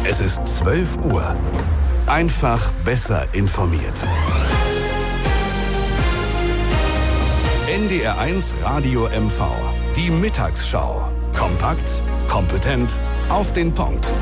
Es ist 12 Uhr. Einfach besser informiert. NDR1 Radio MV. Die Mittagsschau. Kompakt, kompetent, auf den Punkt.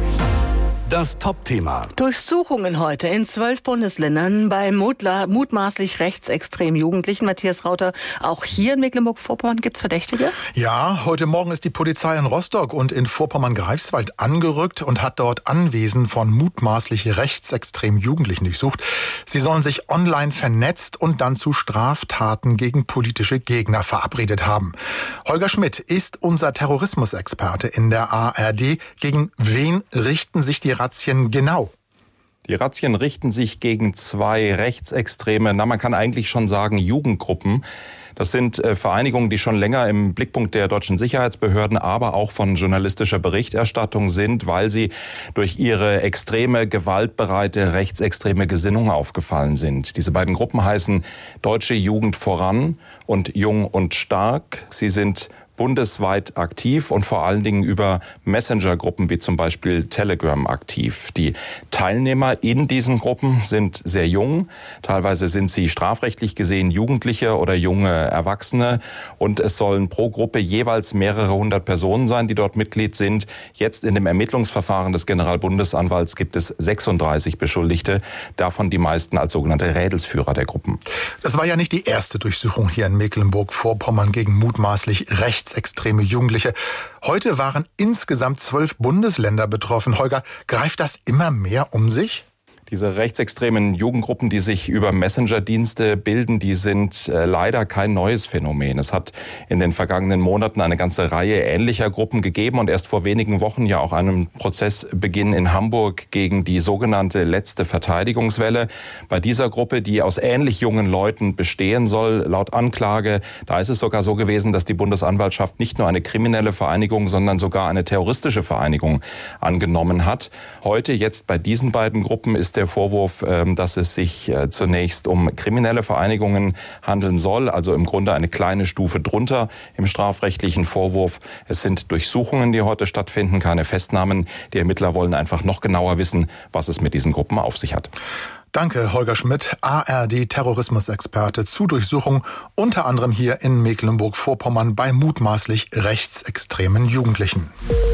Das Top-Thema. Durchsuchungen heute in 12 Bundesländern bei mutmaßlich rechtsextremen Jugendlichen. Matthias Rauter, auch hier in Mecklenburg-Vorpommern gibt es Verdächtige? Ja, heute Morgen ist die Polizei in Rostock und in Vorpommern-Greifswald angerückt und hat dort Anwesen von mutmaßlich rechtsextremen Jugendlichen durchsucht. Sie sollen sich online vernetzt und dann zu Straftaten gegen politische Gegner verabredet haben. Holger Schmidt ist unser Terrorismusexperte in der ARD. Gegen wen richten sich die Razzien genau? Die Razzien richten sich gegen zwei rechtsextreme, man kann eigentlich schon sagen Jugendgruppen. Das sind Vereinigungen, die schon länger im Blickpunkt der deutschen Sicherheitsbehörden, aber auch von journalistischer Berichterstattung sind, weil sie durch ihre extreme, gewaltbereite, rechtsextreme Gesinnung aufgefallen sind. Diese beiden Gruppen heißen Deutsche Jugend voran und Jung und Stark. Sie sind bundesweit aktiv und vor allen Dingen über Messenger-Gruppen wie zum Beispiel Telegram aktiv. Die Teilnehmer in diesen Gruppen sind sehr jung. Teilweise sind sie strafrechtlich gesehen Jugendliche oder junge Erwachsene. Und es sollen pro Gruppe jeweils mehrere hundert Personen sein, die dort Mitglied sind. Jetzt in dem Ermittlungsverfahren des Generalbundesanwalts gibt es 36 Beschuldigte, davon die meisten als sogenannte Rädelsführer der Gruppen. Das war ja nicht die erste Durchsuchung hier in Mecklenburg-Vorpommern gegen mutmaßlich rechtsextreme Jugendliche. Heute waren insgesamt 12 Bundesländer betroffen. Holger, greift das immer mehr um sich? Diese rechtsextremen Jugendgruppen, die sich über Messenger-Dienste bilden, die sind leider kein neues Phänomen. Es hat in den vergangenen Monaten eine ganze Reihe ähnlicher Gruppen gegeben und erst vor wenigen Wochen ja auch einen Prozessbeginn in Hamburg gegen die sogenannte letzte Verteidigungswelle. Bei dieser Gruppe, die aus ähnlich jungen Leuten bestehen soll, laut Anklage, da ist es sogar so gewesen, dass die Bundesanwaltschaft nicht nur eine kriminelle Vereinigung, sondern sogar eine terroristische Vereinigung angenommen hat. Heute, jetzt bei diesen beiden Gruppen, ist der Vorwurf, dass es sich zunächst um kriminelle Vereinigungen handeln soll, also im Grunde eine kleine Stufe drunter im strafrechtlichen Vorwurf. Es sind Durchsuchungen, die heute stattfinden, keine Festnahmen. Die Ermittler wollen einfach noch genauer wissen, was es mit diesen Gruppen auf sich hat. Danke, Holger Schmidt, ARD-Terrorismusexperte zu Durchsuchung, unter anderem hier in Mecklenburg-Vorpommern bei mutmaßlich rechtsextremen Jugendlichen.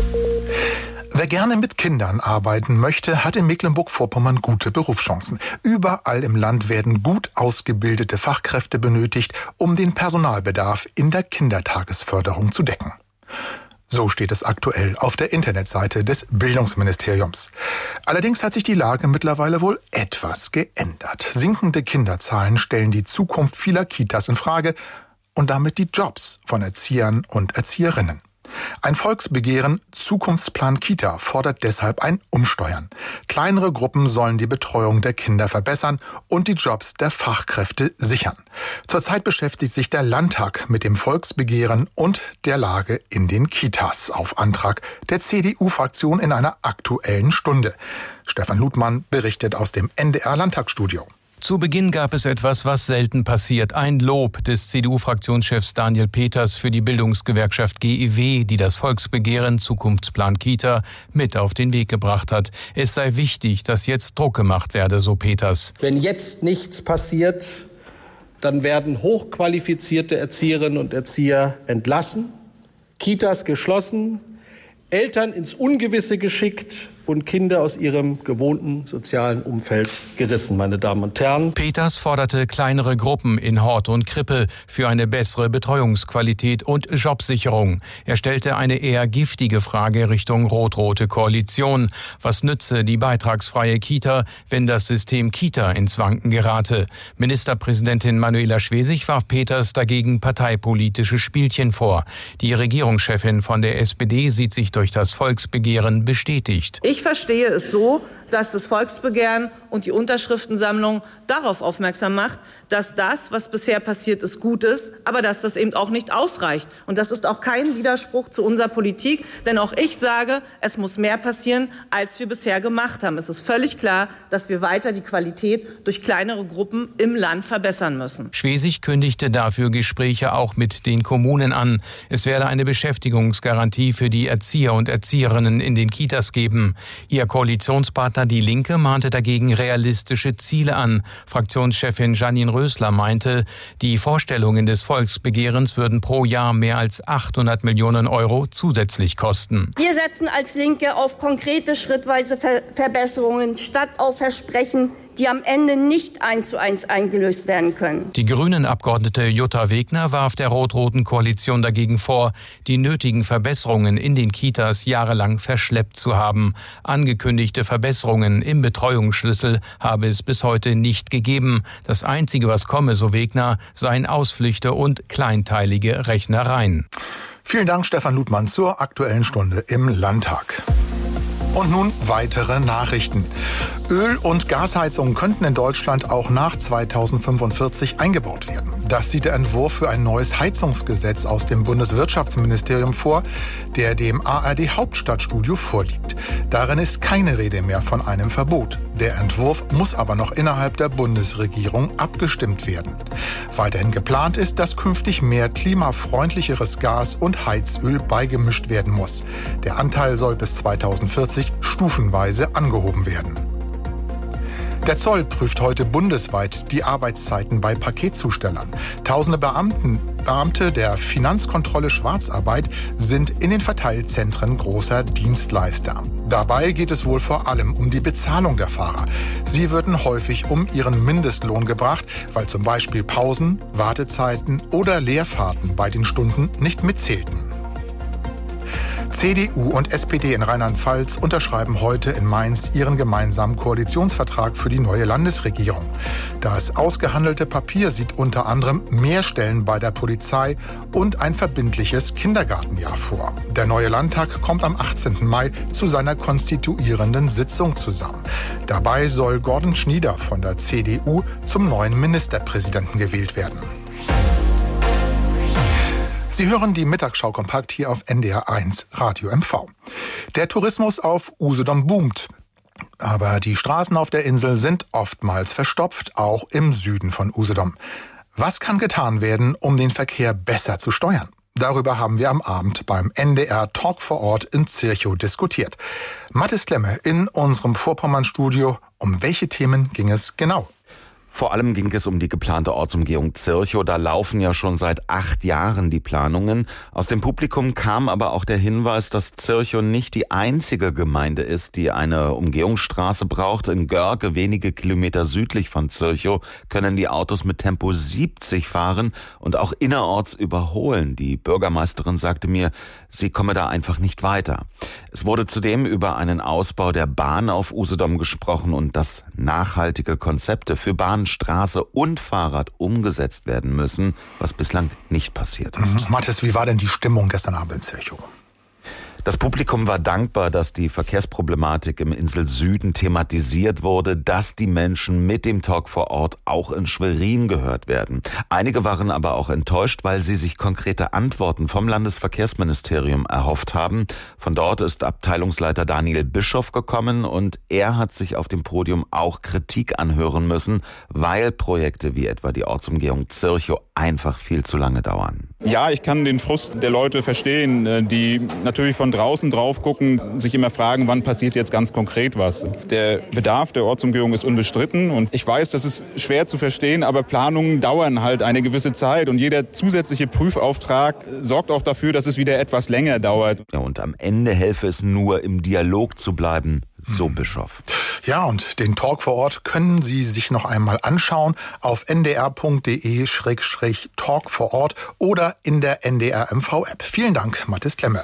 Wer gerne mit Kindern arbeiten möchte, hat in Mecklenburg-Vorpommern gute Berufschancen. Überall im Land werden gut ausgebildete Fachkräfte benötigt, um den Personalbedarf in der Kindertagesförderung zu decken. So steht es aktuell auf der Internetseite des Bildungsministeriums. Allerdings hat sich die Lage mittlerweile wohl etwas geändert. Sinkende Kinderzahlen stellen die Zukunft vieler Kitas in Frage und damit die Jobs von Erziehern und Erzieherinnen. Ein Volksbegehren Zukunftsplan Kita fordert deshalb ein Umsteuern. Kleinere Gruppen sollen die Betreuung der Kinder verbessern und die Jobs der Fachkräfte sichern. Zurzeit beschäftigt sich der Landtag mit dem Volksbegehren und der Lage in den Kitas auf Antrag der CDU-Fraktion in einer Aktuellen Stunde. Stefan Ludmann berichtet aus dem NDR-Landtagsstudio. Zu Beginn gab es etwas, was selten passiert. Ein Lob des CDU-Fraktionschefs Daniel Peters für die Bildungsgewerkschaft GEW, die das Volksbegehren Zukunftsplan Kita mit auf den Weg gebracht hat. Es sei wichtig, dass jetzt Druck gemacht werde, so Peters. Wenn jetzt nichts passiert, dann werden hochqualifizierte Erzieherinnen und Erzieher entlassen, Kitas geschlossen, Eltern ins Ungewisse geschickt und Kinder aus ihrem gewohnten sozialen Umfeld gerissen, meine Damen und Herren. Peters forderte kleinere Gruppen in Hort und Krippe für eine bessere Betreuungsqualität und Jobsicherung. Er stellte eine eher giftige Frage Richtung rot-rote Koalition. Was nütze die beitragsfreie Kita, wenn das System Kita ins Wanken gerate? Ministerpräsidentin Manuela Schwesig warf Peters dagegen parteipolitische Spielchen vor. Die Regierungschefin von der SPD sieht sich durch das Volksbegehren bestätigt. Ich verstehe es so, dass das Volksbegehren und die Unterschriftensammlung darauf aufmerksam macht, dass das, was bisher passiert ist, gut ist, aber dass das eben auch nicht ausreicht. Und das ist auch kein Widerspruch zu unserer Politik, denn auch ich sage, es muss mehr passieren, als wir bisher gemacht haben. Es ist völlig klar, dass wir weiter die Qualität durch kleinere Gruppen im Land verbessern müssen. Schwesig kündigte dafür Gespräche auch mit den Kommunen an. Es werde eine Beschäftigungsgarantie für die Erzieher und Erzieherinnen in den Kitas geben. Ihr Koalitionspartner Die Linke mahnte dagegen realistische Ziele an. Fraktionschefin Jeanine Rösler meinte, die Vorstellungen des Volksbegehrens würden pro Jahr mehr als 800 Millionen Euro zusätzlich kosten. Wir setzen als Linke auf konkrete schrittweise Verbesserungen statt auf Versprechen, die am Ende nicht 1:1 eingelöst werden können. Die Grünen-Abgeordnete Jutta Wegner warf der rot-roten Koalition dagegen vor, die nötigen Verbesserungen in den Kitas jahrelang verschleppt zu haben. Angekündigte Verbesserungen im Betreuungsschlüssel habe es bis heute nicht gegeben. Das Einzige, was komme, so Wegner, seien Ausflüchte und kleinteilige Rechnereien. Vielen Dank, Stefan Ludmann, zur Aktuellen Stunde im Landtag. Und nun weitere Nachrichten. Öl- und Gasheizungen könnten in Deutschland auch nach 2045 eingebaut werden. Das sieht der Entwurf für ein neues Heizungsgesetz aus dem Bundeswirtschaftsministerium vor, der dem ARD-Hauptstadtstudio vorliegt. Darin ist keine Rede mehr von einem Verbot. Der Entwurf muss aber noch innerhalb der Bundesregierung abgestimmt werden. Weiterhin geplant ist, dass künftig mehr klimafreundlicheres Gas und Heizöl beigemischt werden muss. Der Anteil soll bis 2040 stufenweise angehoben werden. Der Zoll prüft heute bundesweit die Arbeitszeiten bei Paketzustellern. Tausende Beamte der Finanzkontrolle Schwarzarbeit sind in den Verteilzentren großer Dienstleister. Dabei geht es wohl vor allem um die Bezahlung der Fahrer. Sie würden häufig um ihren Mindestlohn gebracht, weil zum Beispiel Pausen, Wartezeiten oder Leerfahrten bei den Stunden nicht mitzählten. CDU und SPD in Rheinland-Pfalz unterschreiben heute in Mainz ihren gemeinsamen Koalitionsvertrag für die neue Landesregierung. Das ausgehandelte Papier sieht unter anderem mehr Stellen bei der Polizei und ein verbindliches Kindergartenjahr vor. Der neue Landtag kommt am 18. Mai zu seiner konstituierenden Sitzung zusammen. Dabei soll Gordon Schnieder von der CDU zum neuen Ministerpräsidenten gewählt werden. Sie hören die Mittagsschau kompakt hier auf NDR1 Radio MV. Der Tourismus auf Usedom boomt. Aber die Straßen auf der Insel sind oftmals verstopft, auch im Süden von Usedom. Was kann getan werden, um den Verkehr besser zu steuern? Darüber haben wir am Abend beim NDR Talk vor Ort in Zirchow diskutiert. Mathis Klemme in unserem Vorpommern-Studio. Um welche Themen ging es genau? Vor allem ging es um die geplante Ortsumgehung Zirchow. Da laufen ja schon seit 8 Jahren die Planungen. Aus dem Publikum kam aber auch der Hinweis, dass Zirchow nicht die einzige Gemeinde ist, die eine Umgehungsstraße braucht. In Görke, wenige Kilometer südlich von Zirchow, können die Autos mit Tempo 70 fahren und auch innerorts überholen. Die Bürgermeisterin sagte mir, sie komme da einfach nicht weiter. Es wurde zudem über einen Ausbau der Bahn auf Usedom gesprochen und dass nachhaltige Konzepte für Bahn, Straße und Fahrrad umgesetzt werden müssen, was bislang nicht passiert ist. Mathis, wie war denn die Stimmung gestern Abend in Zirchow? Das Publikum war dankbar, dass die Verkehrsproblematik im Inselsüden thematisiert wurde, dass die Menschen mit dem Talk vor Ort auch in Schwerin gehört werden. Einige waren aber auch enttäuscht, weil sie sich konkrete Antworten vom Landesverkehrsministerium erhofft haben. Von dort ist Abteilungsleiter Daniel Bischof gekommen und er hat sich auf dem Podium auch Kritik anhören müssen, weil Projekte wie etwa die Ortsumgehung Zirchow einfach viel zu lange dauern. Ja, ich kann den Frust der Leute verstehen, die natürlich von draußen drauf gucken, sich immer fragen, wann passiert jetzt ganz konkret was. Der Bedarf der Ortsumgehung ist unbestritten und ich weiß, das ist schwer zu verstehen, aber Planungen dauern halt eine gewisse Zeit und jeder zusätzliche Prüfauftrag sorgt auch dafür, dass es wieder etwas länger dauert. Ja, und am Ende helfe es nur, im Dialog zu bleiben. So Bischof. Ja, und den Talk vor Ort können Sie sich noch einmal anschauen auf ndr.de/Talk vor Ort oder in der NDR MV-App. Vielen Dank, Mathis Klemme.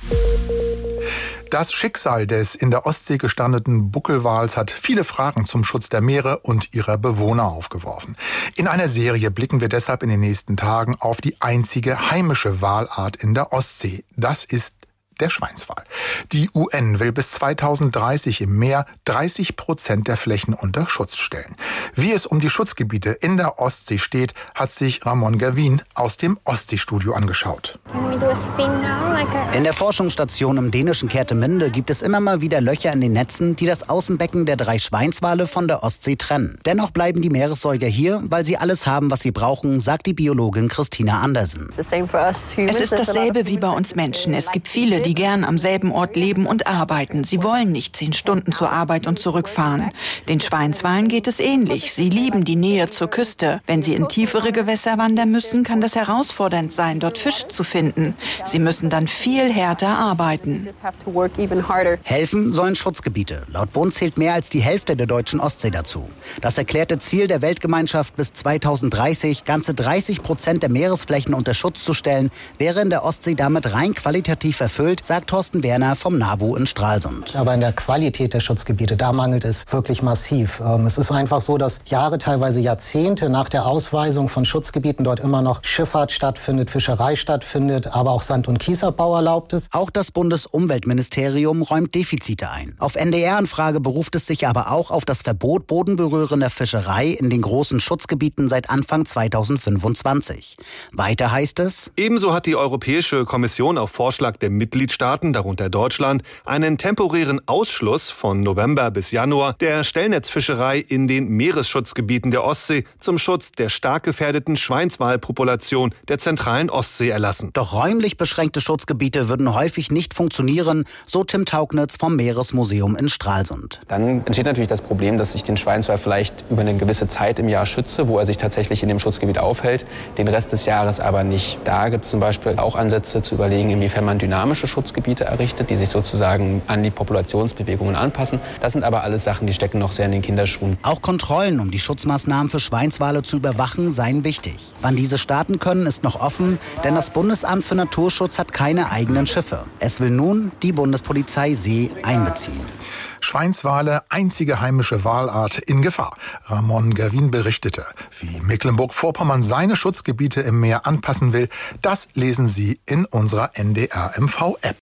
Das Schicksal des in der Ostsee gestrandeten Buckelwals hat viele Fragen zum Schutz der Meere und ihrer Bewohner aufgeworfen. In einer Serie blicken wir deshalb in den nächsten Tagen auf die einzige heimische Walart in der Ostsee. Das ist der Schweinswal. Die UN will bis 2030 im Meer 30% der Flächen unter Schutz stellen. Wie es um die Schutzgebiete in der Ostsee steht, hat sich Ramon Gavin aus dem Ostseestudio angeschaut. In der Forschungsstation im dänischen Kerteminde gibt es immer mal wieder Löcher in den Netzen, die das Außenbecken der 3 Schweinswale von der Ostsee trennen. Dennoch bleiben die Meeressäuger hier, weil sie alles haben, was sie brauchen, sagt die Biologin Christina Andersen. Es ist dasselbe wie bei uns Menschen. Es gibt viele, die gern am selben Ort leben und arbeiten. Sie wollen nicht 10 Stunden zur Arbeit und zurückfahren. Den Schweinswalen geht es ähnlich. Sie lieben die Nähe zur Küste. Wenn sie in tiefere Gewässer wandern müssen, kann das herausfordernd sein, dort Fisch zu finden. Sie müssen dann viel härter arbeiten. Helfen sollen Schutzgebiete. Laut Bund zählt mehr als die Hälfte der deutschen Ostsee dazu. Das erklärte Ziel der Weltgemeinschaft, bis 2030 ganze 30% der Meeresflächen unter Schutz zu stellen, wäre in der Ostsee damit rein qualitativ erfüllt, sagt Thorsten Werner vom NABU in Stralsund. Aber in der Qualität der Schutzgebiete, da mangelt es wirklich massiv. Es ist einfach so, dass Jahre, teilweise Jahrzehnte nach der Ausweisung von Schutzgebieten dort immer noch Schifffahrt stattfindet, Fischerei stattfindet, aber auch Sand- und Kiesabbau erlaubt ist. Auch das Bundesumweltministerium räumt Defizite ein. Auf NDR-Anfrage beruft es sich aber auch auf das Verbot bodenberührender Fischerei in den großen Schutzgebieten seit Anfang 2025. Weiter heißt es: Ebenso hat die Europäische Kommission auf Vorschlag der Mitgliedstaaten, darunter Deutschland, einen temporären Ausschluss von November bis Januar der Stellnetzfischerei in den Meeresschutzgebieten der Ostsee zum Schutz der stark gefährdeten Schweinswalpopulation der zentralen Ostsee erlassen. Doch räumlich beschränkte Schutzgebiete würden häufig nicht funktionieren, so Tim Taugnitz vom Meeresmuseum in Stralsund. Dann entsteht natürlich das Problem, dass ich den Schweinswal vielleicht über eine gewisse Zeit im Jahr schütze, wo er sich tatsächlich in dem Schutzgebiet aufhält, den Rest des Jahres aber nicht. Da gibt es zum Beispiel auch Ansätze zu überlegen, inwiefern man dynamische Schutzgebiete errichtet, die sich sozusagen an die Populationsbewegungen anpassen. Das sind aber alles Sachen, die stecken noch sehr in den Kinderschuhen. Auch Kontrollen, um die Schutzmaßnahmen für Schweinswale zu überwachen, seien wichtig. Wann diese starten können, ist noch offen, denn das Bundesamt für Naturschutz hat keine eigenen Schiffe. Es will nun die Bundespolizei See einbeziehen. Schweinswale, einzige heimische Walart in Gefahr. Ramon Gavin berichtete. Wie Mecklenburg-Vorpommern seine Schutzgebiete im Meer anpassen will, das lesen Sie in unserer NDR-MV-App.